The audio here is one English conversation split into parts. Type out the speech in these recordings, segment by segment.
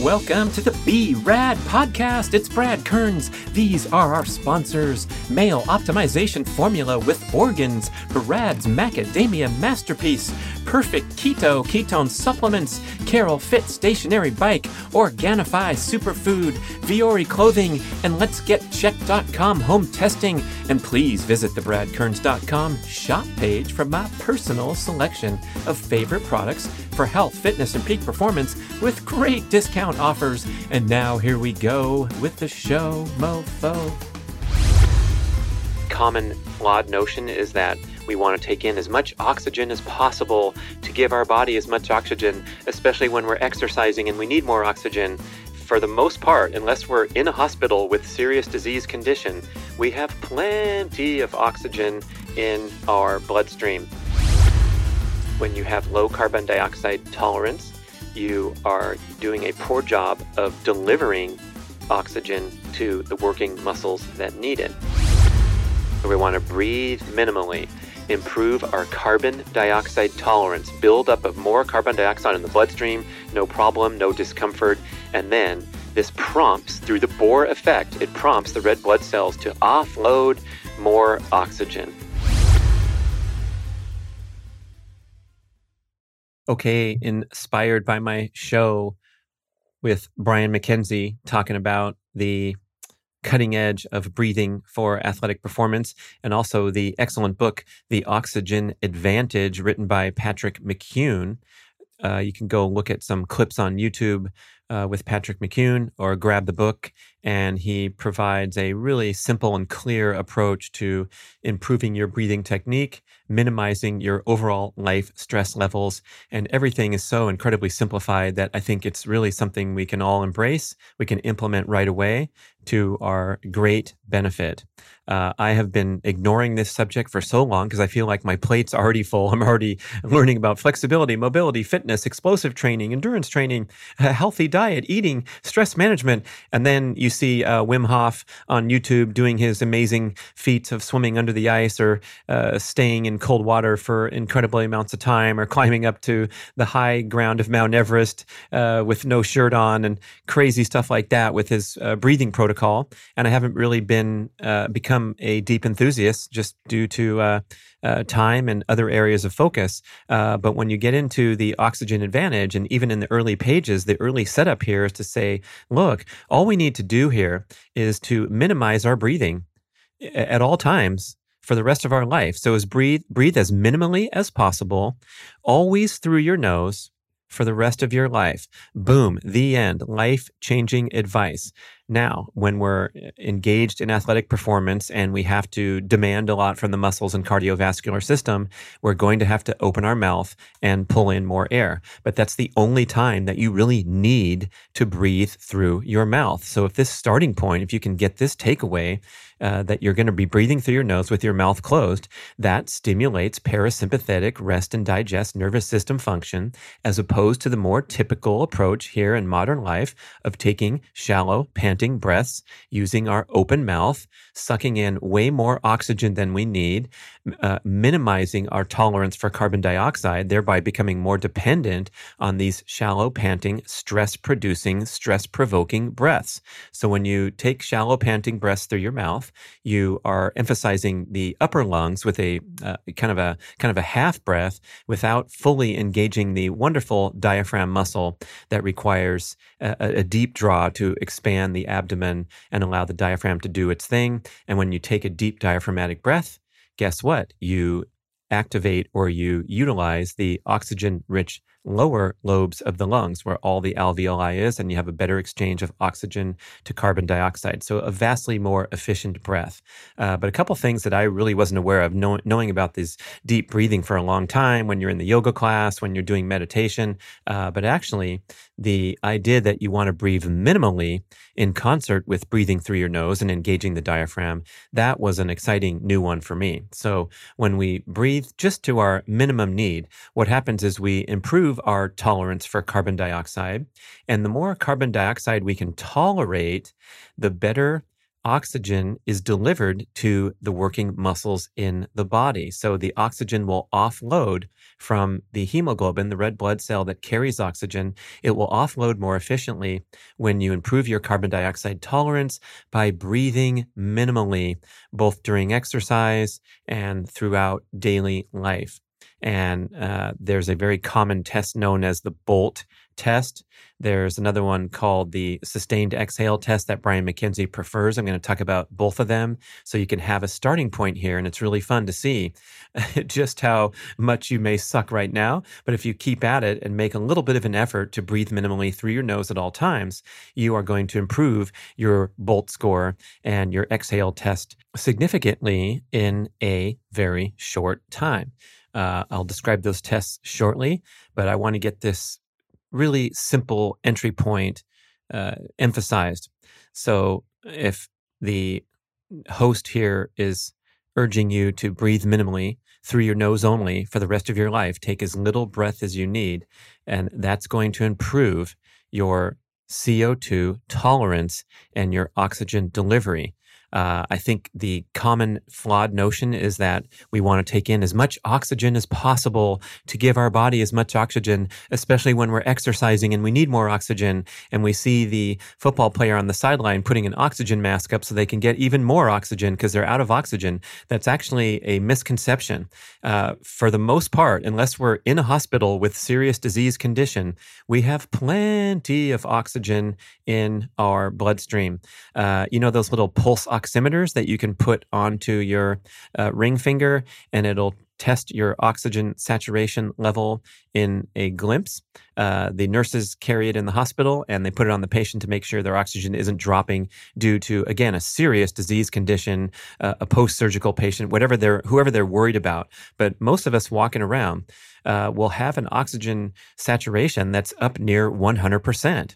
Welcome to the B-Rad podcast. It's Brad Kearns. These are our sponsors. Male Optimization Formula with Organs, Brad's Macadamia Masterpiece, Perfect Keto Ketone Supplements, Carol Fit Stationary Bike, Organifi Superfood, Viore Clothing, and Let'sGetChecked.com Home Testing. And please visit the BradKearns.com shop page for my personal selection of favorite products for health, fitness, and peak performance with great discount offers. And now here we go with the show, mofo. Common flawed notion is that we want to take in as much oxygen as possible to give our body as much oxygen, especially when we're exercising and we need more oxygen. For the most part, unless we're in a hospital with serious disease condition, we have plenty of oxygen in our bloodstream. When you have low carbon dioxide tolerance, you are doing a poor job of delivering oxygen to the working muscles that need it. So we want to breathe minimally, improve our carbon dioxide tolerance, build up of more carbon dioxide in the bloodstream, no problem, no discomfort, and then this prompts, through the Bohr effect, it prompts the red blood cells to offload more oxygen. Okay, inspired by my show with Brian McKenzie talking about the cutting edge of breathing for athletic performance, and also the excellent book, The Oxygen Advantage, written by Patrick McKeown. You can go look at some clips on YouTube with Patrick McKeown, or grab the book, and he provides a really simple and clear approach to improving your breathing technique, minimizing your overall life stress levels, and everything is so incredibly simplified that I think it's really something we can all embrace, we can implement right away to our great benefit. I have been ignoring this subject for so long because I feel like my plate's already full. I'm already learning about flexibility, mobility, fitness, explosive training, endurance training, healthy diet, eating, stress management. And then you see Wim Hof on YouTube doing his amazing feats of swimming under the ice, or staying in cold water for incredible amounts of time, or climbing up to the high ground of Mount Everest with no shirt on, and crazy stuff like that with his breathing protocol. And I haven't really become a deep enthusiast just due to time and other areas of focus. But when you get into the Oxygen Advantage, and even in the early pages, the early setup here is to say, look, all we need to do here is to minimize our breathing at all times for the rest of our life. So is breathe as minimally as possible, always through your nose for the rest of your life. Boom, the end. Life-changing advice. Now, when we're engaged in athletic performance and we have to demand a lot from the muscles and cardiovascular system, we're going to have to open our mouth and pull in more air. But that's the only time that you really need to breathe through your mouth. So if this starting point, if you can get this takeaway, that you're going to be breathing through your nose with your mouth closed, that stimulates parasympathetic rest and digest nervous system function, as opposed to the more typical approach here in modern life of taking shallow, panting breaths, using our open mouth, sucking in way more oxygen than we need, minimizing our tolerance for carbon dioxide, thereby becoming more dependent on these shallow, panting, stress-producing, stress-provoking breaths. So when you take shallow, panting breaths through your mouth, you are emphasizing the upper lungs with a kind of a half breath without fully engaging the wonderful diaphragm muscle that requires a deep draw to expand the abdomen and allow the diaphragm to do its thing. And when you take a deep diaphragmatic breath, guess what? You activate, or you utilize, the oxygen-rich lower lobes of the lungs, where all the alveoli is, and you have a better exchange of oxygen to carbon dioxide. So a vastly more efficient breath. But a couple things that I really wasn't aware of, knowing about this deep breathing for a long time when you're in the yoga class, when you're doing meditation, but actually the idea that you want to breathe minimally in concert with breathing through your nose and engaging the diaphragm, that was an exciting new one for me. So when we breathe just to our minimum need, what happens is we improve our tolerance for carbon dioxide. And the more carbon dioxide we can tolerate, the better oxygen is delivered to the working muscles in the body. So the oxygen will offload from the hemoglobin, the red blood cell that carries oxygen. It will offload more efficiently when you improve your carbon dioxide tolerance by breathing minimally, both during exercise and throughout daily life. And there's a very common test known as the BOLT test. There's another one called the sustained exhale test that Brian McKenzie prefers. I'm going to talk about both of them so you can have a starting point here. And it's really fun to see just how much you may suck right now. But if you keep at it and make a little bit of an effort to breathe minimally through your nose at all times, you are going to improve your BOLT score and your exhale test significantly in a very short time. I'll describe those tests shortly, but I want to get this really simple entry point emphasized. So if the host here is urging you to breathe minimally through your nose only for the rest of your life, take as little breath as you need, and that's going to improve your CO2 tolerance and your oxygen delivery. I think the common flawed notion is that we want to take in as much oxygen as possible to give our body as much oxygen, especially when we're exercising and we need more oxygen. And we see the football player on the sideline putting an oxygen mask up so they can get even more oxygen because they're out of oxygen. That's actually a misconception. For the most part, unless we're in a hospital with serious disease condition, we have plenty of oxygen in our bloodstream. Those little pulse oximeters that you can put onto your ring finger, and it'll test your oxygen saturation level in a glimpse. The nurses carry it in the hospital and they put it on the patient to make sure their oxygen isn't dropping due to, again, a serious disease condition, a post-surgical patient, whoever they're worried about. But most of us walking around will have an oxygen saturation that's up near 100%.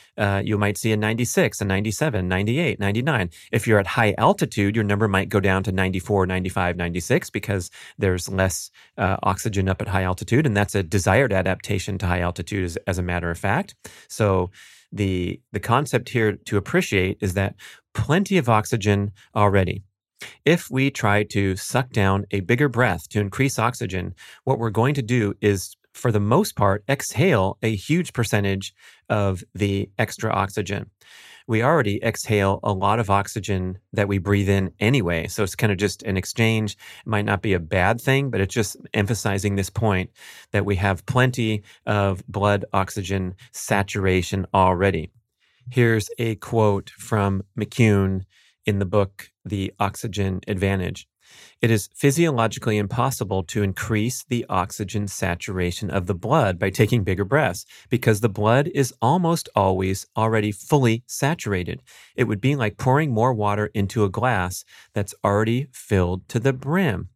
You might see a 96, a 97, 98, 99. If you're at high altitude, your number might go down to 94, 95, 96 because there's less oxygen up at high altitude, and that's a desired adaptation to high altitude as a matter of fact. So the concept here to appreciate is that plenty of oxygen already. If we try to suck down a bigger breath to increase oxygen, what we're going to do is, for the most part, exhale a huge percentage of the extra oxygen. We already exhale a lot of oxygen that we breathe in anyway. So it's kind of just an exchange. It might not be a bad thing, but it's just emphasizing this point that we have plenty of blood oxygen saturation already. Here's a quote from McCune in the book, The Oxygen Advantage. It is physiologically impossible to increase the oxygen saturation of the blood by taking bigger breaths because the blood is almost always already fully saturated. It would be like pouring more water into a glass that's already filled to the brim.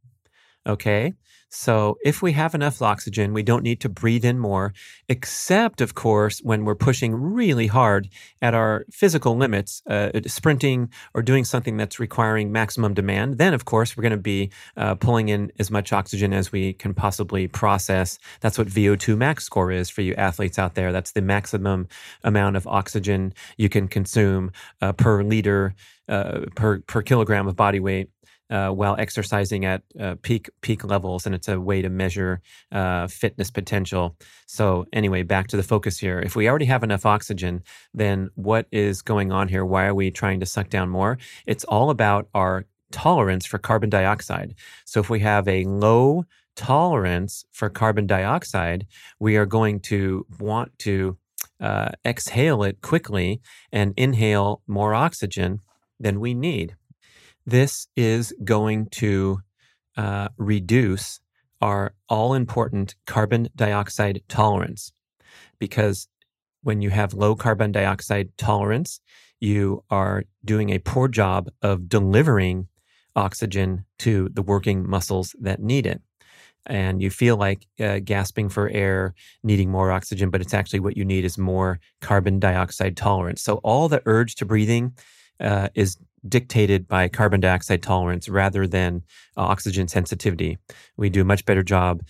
Okay? So if we have enough oxygen, we don't need to breathe in more, except, of course, when we're pushing really hard at our physical limits, sprinting or doing something that's requiring maximum demand. Then, of course, we're going to be pulling in as much oxygen as we can possibly process. That's what VO2 max score is for you athletes out there. That's the maximum amount of oxygen you can consume per liter, per kilogram of body weight. While exercising at peak levels, and it's a way to measure fitness potential. So anyway, back to the focus here. If we already have enough oxygen, then what is going on here? Why are we trying to suck down more? It's all about our tolerance for carbon dioxide. So if we have a low tolerance for carbon dioxide, we are going to want to exhale it quickly and inhale more oxygen than we need. This is going to reduce our all-important carbon dioxide tolerance, because when you have low carbon dioxide tolerance, you are doing a poor job of delivering oxygen to the working muscles that need it. And you feel like gasping for air, needing more oxygen, but it's actually what you need is more carbon dioxide tolerance. So all the urge to breathing is dictated by carbon dioxide tolerance rather than oxygen sensitivity. We do a much better job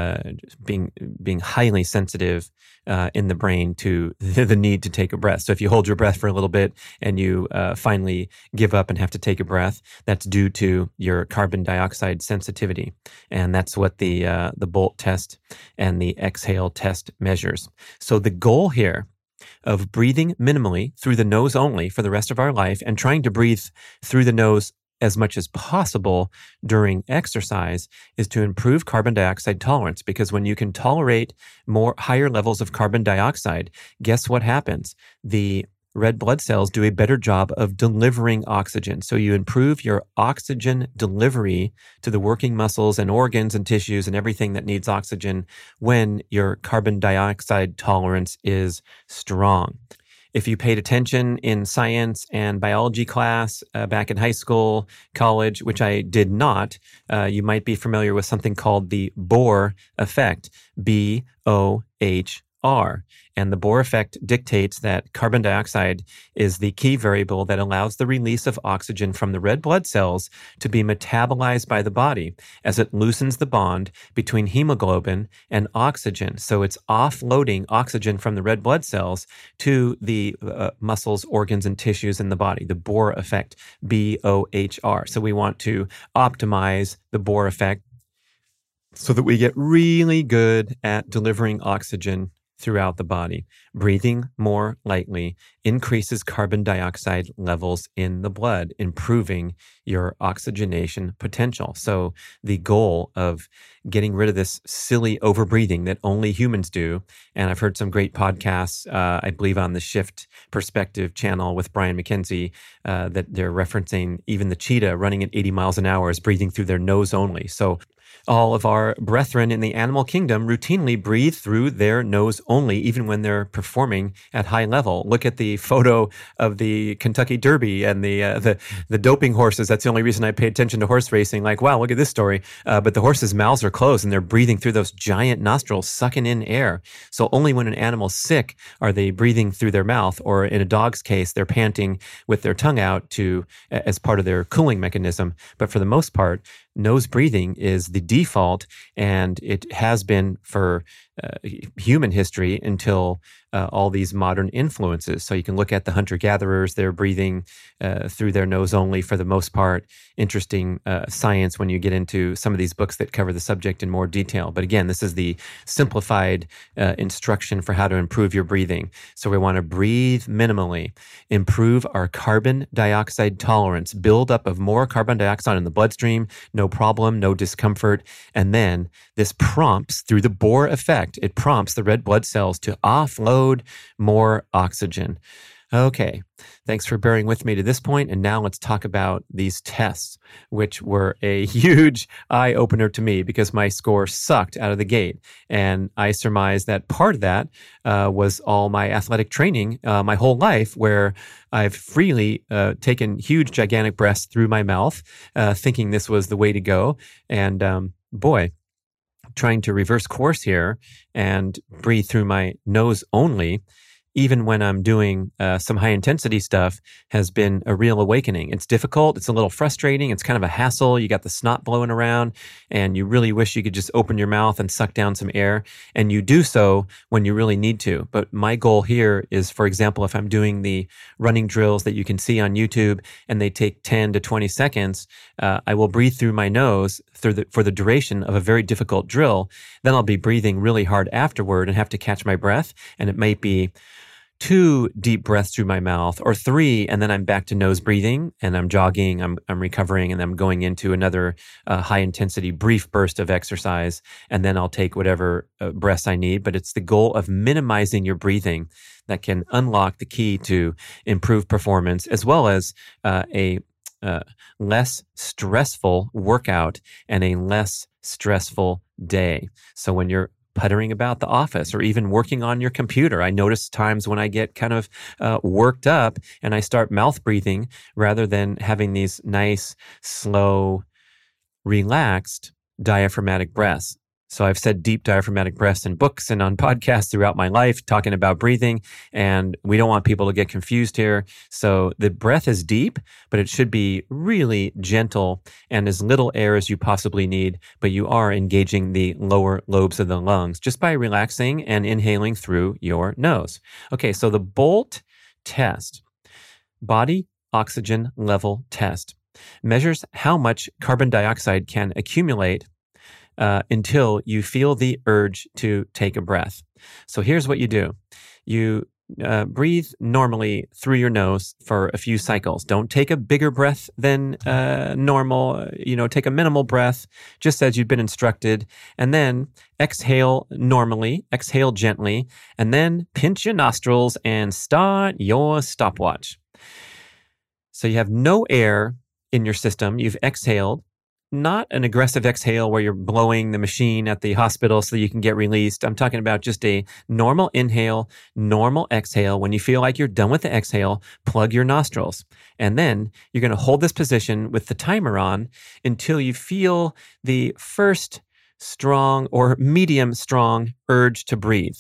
being highly sensitive in the brain to the need to take a breath. So if you hold your breath for a little bit and you finally give up and have to take a breath, that's due to your carbon dioxide sensitivity. And that's what the BOLT test and the exhale test measures. So the goal here of breathing minimally through the nose only for the rest of our life and trying to breathe through the nose as much as possible during exercise is to improve carbon dioxide tolerance. Because when you can tolerate higher levels of carbon dioxide, guess what happens? The red blood cells do a better job of delivering oxygen. So you improve your oxygen delivery to the working muscles and organs and tissues and everything that needs oxygen when your carbon dioxide tolerance is strong. If you paid attention in science and biology class back in high school, college, which I did not, you might be familiar with something called the Bohr effect, Bohr. And the Bohr effect dictates that carbon dioxide is the key variable that allows the release of oxygen from the red blood cells to be metabolized by the body as it loosens the bond between hemoglobin and oxygen. So it's offloading oxygen from the red blood cells to the muscles, organs, and tissues in the body, the Bohr effect, Bohr. So we want to optimize the Bohr effect so that we get really good at delivering oxygen throughout the body. Breathing more lightly increases carbon dioxide levels in the blood, improving your oxygenation potential. So the goal of getting rid of this silly overbreathing that only humans do, and I've heard some great podcasts, I believe on the Shift Perspective channel with Brian McKenzie, that they're referencing even the cheetah running at 80 miles an hour is breathing through their nose only. So all of our brethren in the animal kingdom routinely breathe through their nose only, even when they're performing at high level. Look at the photo of the Kentucky Derby and the doping horses. That's the only reason I pay attention to horse racing. Like, wow, look at this story. But the horses' mouths are closed and they're breathing through those giant nostrils, sucking in air. So only when an animal's sick are they breathing through their mouth, or in a dog's case, they're panting with their tongue out as part of their cooling mechanism. But for the most part, nose breathing is the default, and it has been for human history until all these modern influences. So you can look at the hunter-gatherers, they're breathing through their nose only for the most part. Interesting science when you get into some of these books that cover the subject in more detail. But again, this is the simplified instruction for how to improve your breathing. So we want to breathe minimally, improve our carbon dioxide tolerance, build up of more carbon dioxide in the bloodstream, no problem, no discomfort. And then this prompts, through the Bohr effect, it prompts the red blood cells to offload more oxygen. Okay, thanks for bearing with me to this point. And now let's talk about these tests, which were a huge eye-opener to me because my score sucked out of the gate. And I surmise that part of that was all my athletic training my whole life, where I've freely taken huge, gigantic breaths through my mouth, thinking this was the way to go. And boy, trying to reverse course here and breathe through my nose only, even when I'm doing some high intensity stuff, has been a real awakening. It's difficult. It's a little frustrating. It's kind of a hassle. You got the snot blowing around and you really wish you could just open your mouth and suck down some air. And you do so when you really need to. But my goal here is, for example, if I'm doing the running drills that you can see on YouTube and they take 10 to 20 seconds, I will breathe through my nose for the duration of a very difficult drill. Then I'll be breathing really hard afterward and have to catch my breath. And it might be 2 deep breaths through my mouth, or 3, and then I'm back to nose breathing, and I'm jogging, I'm recovering, and I'm going into another high intensity brief burst of exercise, and then I'll take whatever breaths I need. But it's the goal of minimizing your breathing that can unlock the key to improved performance, as well as a less stressful workout and a less stressful day. So when you're puttering about the office or even working on your computer, I notice times when I get kind of worked up and I start mouth breathing rather than having these nice, slow, relaxed diaphragmatic breaths. So I've said deep diaphragmatic breaths in books and on podcasts throughout my life, talking about breathing, and we don't want people to get confused here. So the breath is deep, but it should be really gentle and as little air as you possibly need, but you are engaging the lower lobes of the lungs just by relaxing and inhaling through your nose. Okay, so the BOLT test, body oxygen level test, measures how much carbon dioxide can accumulate until you feel the urge to take a breath. So here's what you do. You breathe normally through your nose for a few cycles. Don't take a bigger breath than normal. Take a minimal breath, just as you've been instructed. And then exhale normally, exhale gently, and then pinch your nostrils and start your stopwatch. So you have no air in your system. You've exhaled. Not an aggressive exhale where you're blowing the machine at the hospital so that you can get released. I'm talking about just a normal inhale, normal exhale. When you feel like you're done with the exhale, plug your nostrils. And then you're going to hold this position with the timer on until you feel the first strong or medium strong urge to breathe.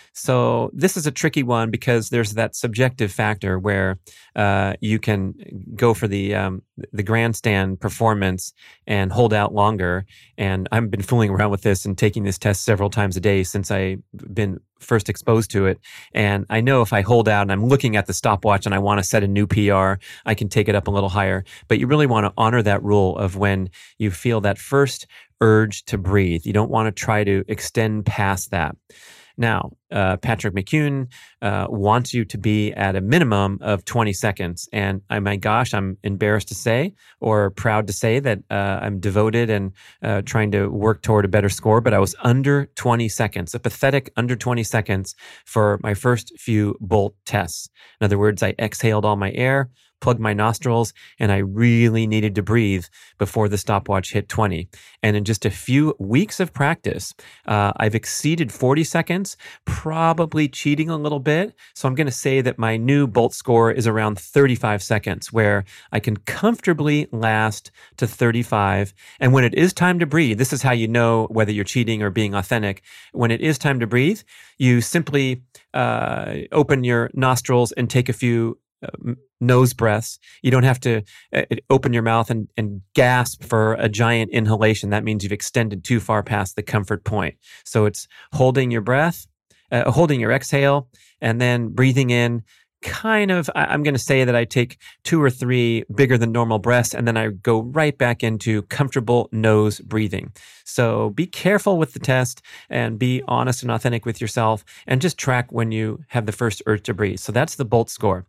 So this is a tricky one because there's that subjective factor where you can go for the grandstand performance and hold out longer. And I've been fooling around with this and taking this test several times a day since I've been first exposed to it. And I know if I hold out and I'm looking at the stopwatch and I want to set a new PR, I can take it up a little higher. But you really want to honor that rule of when you feel that first urge to breathe. You don't want to try to extend past that. Now, Patrick McKeown wants you to be at a minimum of 20 seconds. And my gosh, I'm embarrassed to say or proud to say that I'm devoted and trying to work toward a better score, but I was under 20 seconds, a pathetic under 20 seconds for my first few BOLT tests. In other words, I exhaled all my air, plugged my nostrils, and I really needed to breathe before the stopwatch hit 20. And in just a few weeks of practice, I've exceeded 40 seconds, probably cheating a little bit. So I'm going to say that my new BOLT score is around 35 seconds, where I can comfortably last to 35. And when it is time to breathe, this is how you know whether you're cheating or being authentic. When it is time to breathe, you simply open your nostrils and take a few nose breaths. You don't have to open your mouth and gasp for a giant inhalation. That means you've extended too far past the comfort point. So it's holding your breath, holding your exhale, and then breathing in. I'm going to say that I take 2 or 3 bigger than normal breaths, and then I go right back into comfortable nose breathing. So be careful with the test and be honest and authentic with yourself, and just track when you have the first urge to breathe. So that's the BOLT score.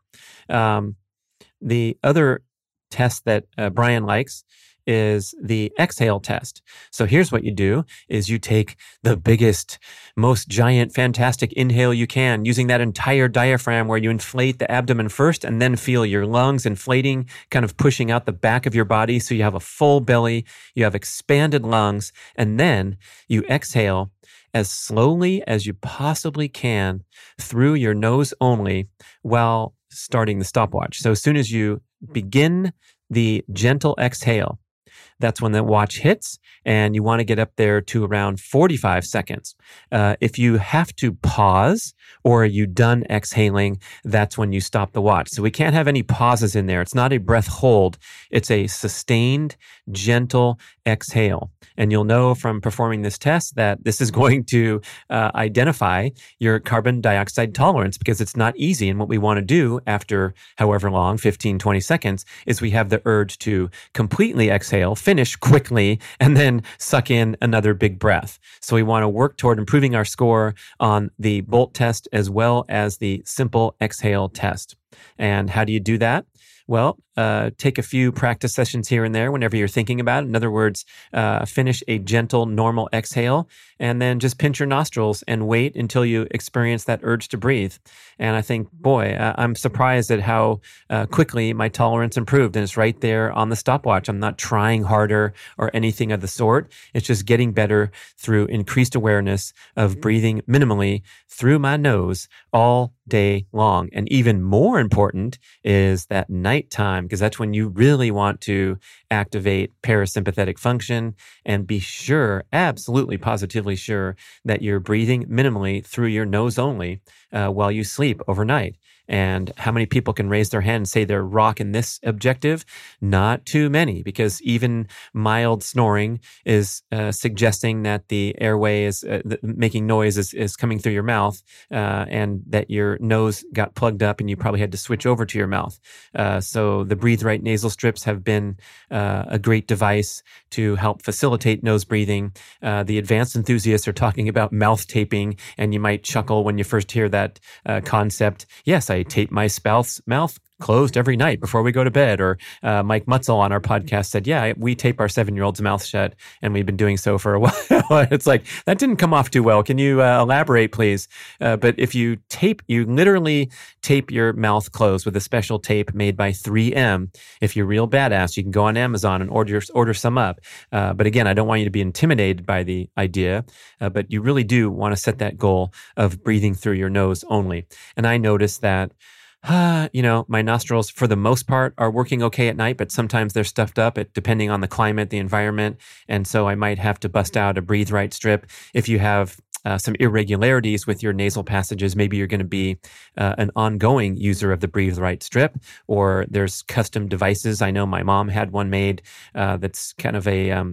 The other test that Brian likes is the exhale test. So here's what you do is you take the biggest, most giant, fantastic inhale you can using that entire diaphragm where you inflate the abdomen first and then feel your lungs inflating, kind of pushing out the back of your body. So you have a full belly, you have expanded lungs, and then you exhale as slowly as you possibly can through your nose only while starting the stopwatch. So as soon as you begin the gentle exhale, that's when the watch hits, and you want to get up there to around 45 seconds. If you have to pause or are you done exhaling, that's when you stop the watch. So we can't have any pauses in there. It's not a breath hold. It's a sustained, gentle exhale. And you'll know from performing this test that this is going to identify your carbon dioxide tolerance, because it's not easy. And what we want to do after however long, 15, 20 seconds, is we have the urge to completely exhale, finish quickly, and then suck in another big breath. So we want to work toward improving our score on the BOLT test as well as the simple exhale test. And how do you do that? Well, take a few practice sessions here and there whenever you're thinking about it. In other words, finish a gentle, normal exhale, and then just pinch your nostrils and wait until you experience that urge to breathe. And I think, boy, I'm surprised at how quickly my tolerance improved. And it's right there on the stopwatch. I'm not trying harder or anything of the sort. It's just getting better through increased awareness of breathing minimally through my nose all day long. And even more important is that nighttime, because that's when you really want to activate parasympathetic function and be sure, absolutely positively sure, that you're breathing minimally through your nose only while you sleep overnight. And how many people can raise their hand and say they're rocking this objective? Not too many, because even mild snoring is suggesting that the airway is making noise is coming through your mouth, and that your nose got plugged up and you probably had to switch over to your mouth. So the Breathe Right nasal strips have been a great device to help facilitate nose breathing. The advanced enthusiasts are talking about mouth taping, and you might chuckle when you first hear that concept. Yes, I tape my spouse's mouth closed every night before we go to bed. Or Mike Mutzel on our podcast said, yeah, we tape our 7-year-old's mouth shut, and we've been doing so for a while. It's like, that didn't come off too well. Can you elaborate, please? But if you literally tape your mouth closed with a special tape made by 3M. If you're real badass, you can go on Amazon and order some up. But again, I don't want you to be intimidated by the idea, but you really do want to set that goal of breathing through your nose only. And I noticed that my nostrils, for the most part, are working okay at night, but sometimes they're stuffed up, depending on the climate, the environment. And so I might have to bust out a Breathe Right strip. If you have some irregularities with your nasal passages, maybe you're going to be an ongoing user of the Breathe Right strip, or there's custom devices. I know my mom had one made that's kind of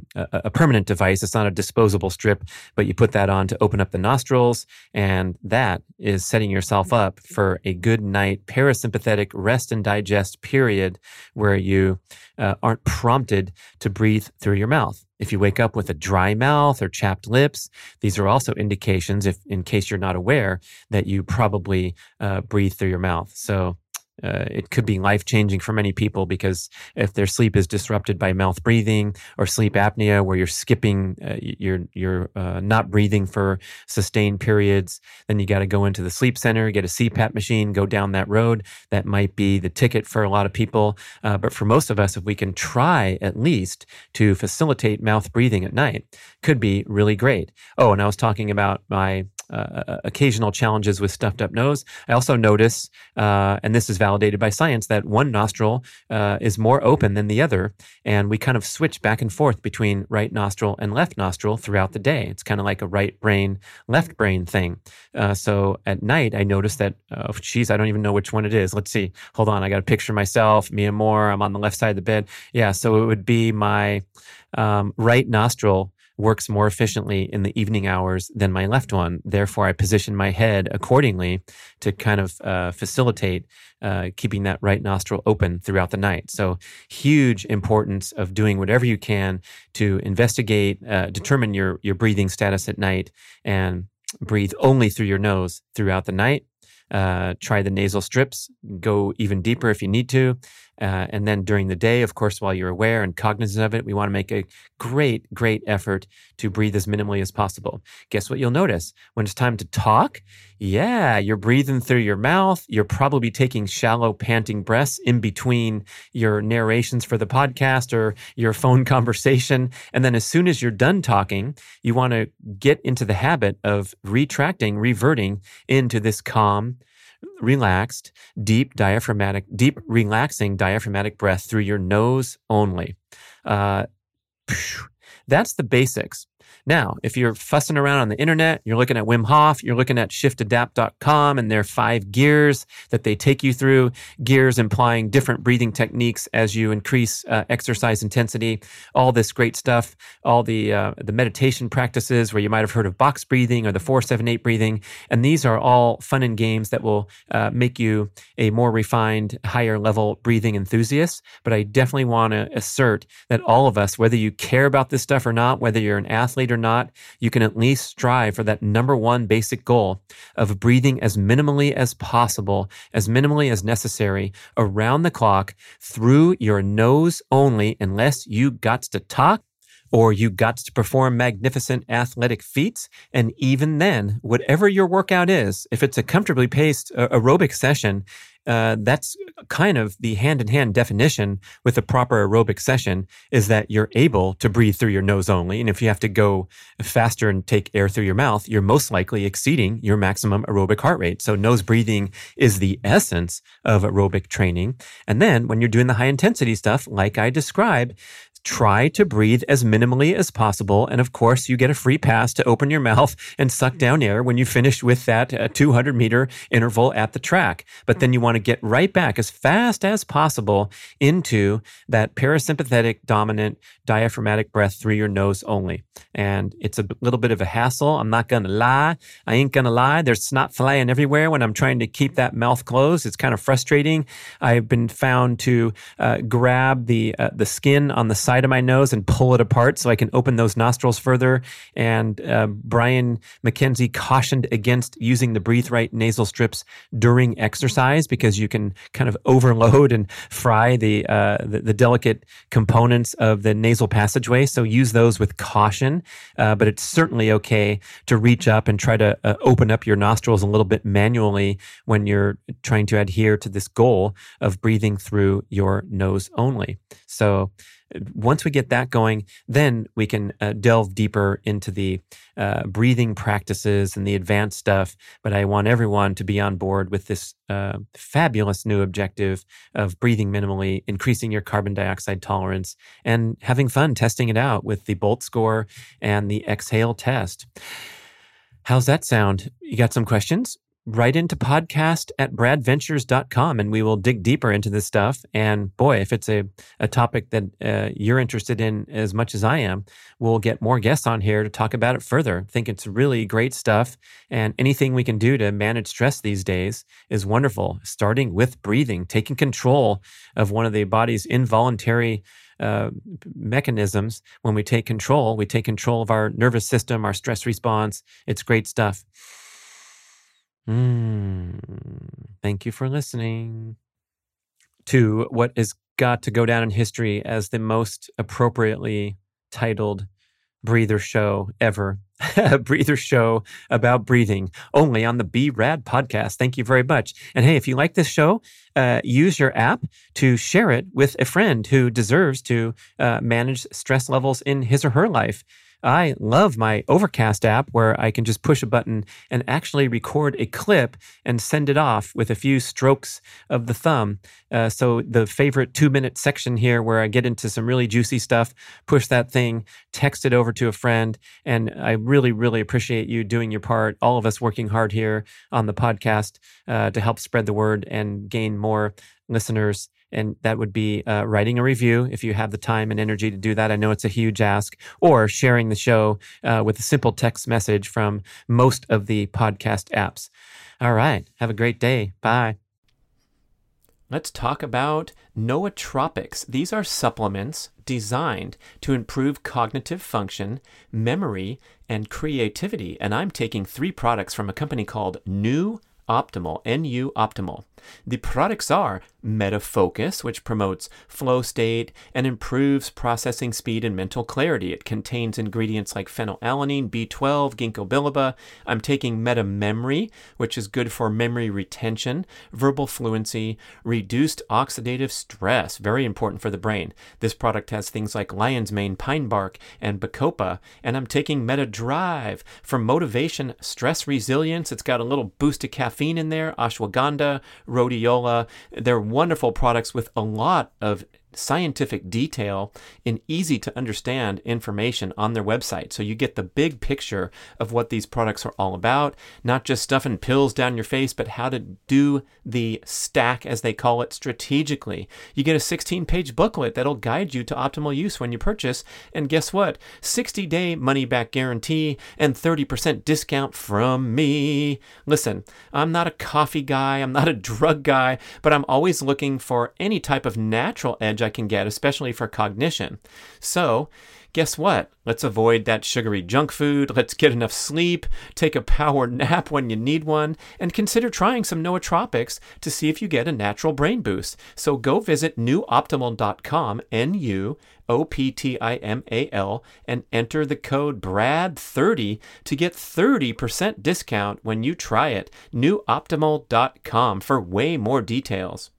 a permanent device. It's not a disposable strip, but you put that on to open up the nostrils, and that is setting yourself up for a good night parasympathetic rest and digest period where you aren't prompted to breathe through your mouth. If you wake up with a dry mouth or chapped lips, these are also indications, if in case you're not aware, that you probably breathe through your mouth. So it could be life-changing for many people, because if their sleep is disrupted by mouth breathing or sleep apnea, where you're skipping, you're not breathing for sustained periods, then you got to go into the sleep center, get a CPAP machine, go down that road. That might be the ticket for a lot of people. But for most of us, if we can try at least to facilitate mouth breathing at night, could be really great. Oh, and I was talking about my occasional challenges with stuffed up nose. I also notice, and this is validated by science, that one nostril is more open than the other, and we kind of switch back and forth between right nostril and left nostril throughout the day. It's kind of like a right brain, left brain thing. So at night, I notice that, I don't even know which one it is. Let's see. Hold on. I got to picture myself, Mia Moore. I'm on the left side of the bed. Yeah. So it would be my right nostril works more efficiently in the evening hours than my left one. Therefore, I position my head accordingly to kind of facilitate keeping that right nostril open throughout the night. So huge importance of doing whatever you can to investigate, determine your breathing status at night, and breathe only through your nose throughout the night. Try the nasal strips, go even deeper if you need to. And then during the day, of course, while you're aware and cognizant of it, we want to make a great, great effort to breathe as minimally as possible. Guess what you'll notice? When it's time to talk, yeah, you're breathing through your mouth. You're probably taking shallow, panting breaths in between your narrations for the podcast or your phone conversation. And then as soon as you're done talking, you want to get into the habit of reverting into this calm, relaxed, relaxing diaphragmatic breath through your nose only. That's the basics. Now, if you're fussing around on the internet, you're looking at Wim Hof, you're looking at shiftadapt.com and their 5 gears that they take you through, gears implying different breathing techniques as you increase exercise intensity, all this great stuff, all the meditation practices where you might have heard of box breathing or the 4-7-8 breathing. And these are all fun and games that will make you a more refined, higher level breathing enthusiast. But I definitely want to assert that all of us, whether you care about this stuff or not, whether you're an athlete or not, you can at least strive for that number one basic goal of breathing as minimally as possible, as minimally as necessary, around the clock, through your nose only, unless you got to talk or you got to perform magnificent athletic feats. And even then, whatever your workout is, if it's a comfortably paced aerobic session, that's kind of the hand-in-hand definition with a proper aerobic session is that you're able to breathe through your nose only. And if you have to go faster and take air through your mouth, you're most likely exceeding your maximum aerobic heart rate. So nose breathing is the essence of aerobic training. And then when you're doing the high intensity stuff, like I described, try to breathe as minimally as possible. And of course, you get a free pass to open your mouth and suck down air when you finish with that 200-meter interval at the track. But then you want to get right back as fast as possible into that parasympathetic dominant diaphragmatic breath through your nose only. And it's a little bit of a hassle. I'm not going to lie. I ain't going to lie. There's snot flying everywhere when I'm trying to keep that mouth closed. It's kind of frustrating. I've been found to grab the skin on the side of my nose and pull it apart so I can open those nostrils further. And Brian McKenzie cautioned against using the Breathe Right nasal strips during exercise because you can kind of overload and fry the delicate components of the nasal passageway. So use those with caution. But it's certainly okay to reach up and try to open up your nostrils a little bit manually when you're trying to adhere to this goal of breathing through your nose only. So once we get that going, then we can delve deeper into the breathing practices and the advanced stuff. But I want everyone to be on board with this fabulous new objective of breathing minimally, increasing your carbon dioxide tolerance, and having fun testing it out with the Bolt score and the exhale test. How's that sound? You got some questions? Write into podcast@bradventures.com and we will dig deeper into this stuff. And boy, if it's a topic that you're interested in as much as I am, we'll get more guests on here to talk about it further. I think it's really great stuff. And anything we can do to manage stress these days is wonderful, starting with breathing, taking control of one of the body's involuntary mechanisms. When we take control of our nervous system, our stress response. It's great stuff. Thank you for listening to what is got to go down in history as the most appropriately titled breather show ever. A breather show about breathing, only on the B-Rad podcast. Thank you very much. And hey, if you like this show, use your app to share it with a friend who deserves to manage stress levels in his or her life. I love my Overcast app where I can just push a button and actually record a clip and send it off with a few strokes of the thumb. So the favorite 2-minute section here where I get into some really juicy stuff, push that thing, text it over to a friend. And I really, really appreciate you doing your part, all of us working hard here on the podcast to help spread the word and gain more listeners. And that would be writing a review if you have the time and energy to do that. I know it's a huge ask. Or sharing the show with a simple text message from most of the podcast apps. All right. Have a great day. Bye. Let's talk about nootropics. These are supplements designed to improve cognitive function, memory, and creativity. And I'm taking 3 products from a company called Nu Optimal, NU Optimal. The products are MetaFocus, which promotes flow state and improves processing speed and mental clarity. It contains ingredients like phenylalanine, B12, ginkgo biloba. I'm taking MetaMemory, which is good for memory retention, verbal fluency, reduced oxidative stress, very important for the brain. This product has things like lion's mane, pine bark, and bacopa. And I'm taking MetaDrive for motivation, stress resilience. It's got a little boost of caffeine in there, ashwagandha, rhodiola. They're wonderful products with a lot of scientific detail and easy to understand information on their website. So you get the big picture of what these products are all about, not just stuffing pills down your face, but how to do the stack, as they call it, strategically. You get a 16-page booklet that'll guide you to optimal use when you purchase. And guess what? 60-day money-back guarantee and 30% discount from me. Listen, I'm not a coffee guy. I'm not a drug guy, but I'm always looking for any type of natural edge I can get, especially for cognition. So guess what? Let's avoid that sugary junk food. Let's get enough sleep, take a power nap when you need one, and consider trying some nootropics to see if you get a natural brain boost. So go visit nuoptimal.com, NUOPTIMAL, and enter the code BRAD30 to get 30% discount when you try it. nuoptimal.com for way more details.